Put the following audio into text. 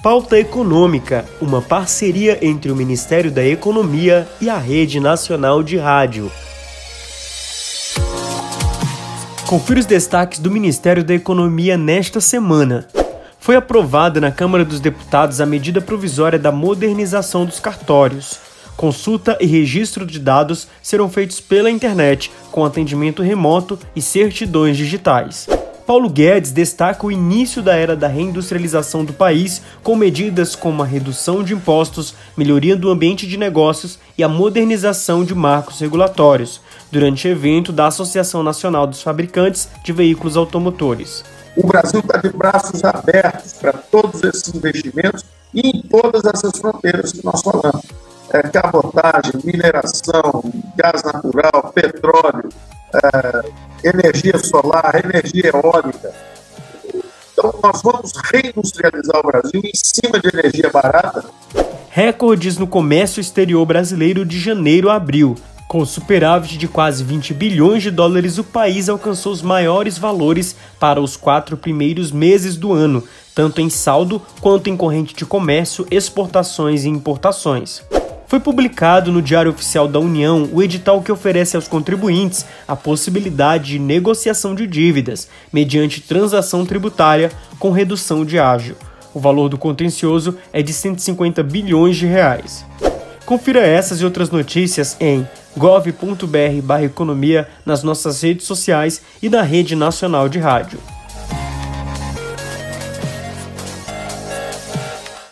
Pauta Econômica, uma parceria entre o Ministério da Economia e a Rede Nacional de Rádio. Confira os destaques do Ministério da Economia nesta semana. Foi aprovada na Câmara dos Deputados a medida provisória da modernização dos cartórios. Consulta e registro de dados serão feitos pela internet, com atendimento remoto e certidões digitais. Paulo Guedes destaca o início da era da reindustrialização do país, com medidas como a redução de impostos, melhoria do ambiente de negócios e a modernização de marcos regulatórios, durante evento da Associação Nacional dos Fabricantes de Veículos Automotores. O Brasil está de braços abertos para todos esses investimentos e em todas essas fronteiras que nós falamos. Cabotagem, mineração, gás natural, petróleo, energia solar, energia eólica. Então, nós vamos reindustrializar o Brasil em cima de energia barata. Recordes no comércio exterior brasileiro de janeiro a abril. Com superávit de quase 20 bilhões de dólares, o país alcançou os maiores valores para os 4 primeiros meses do ano, tanto em saldo quanto em corrente de comércio, exportações e importações. Foi publicado no Diário Oficial da União o edital que oferece aos contribuintes a possibilidade de negociação de dívidas mediante transação tributária com redução de ágio. O valor do contencioso é de 150 bilhões de reais. Confira essas e outras notícias em gov.br/economia nas nossas redes sociais e na Rede Nacional de Rádio.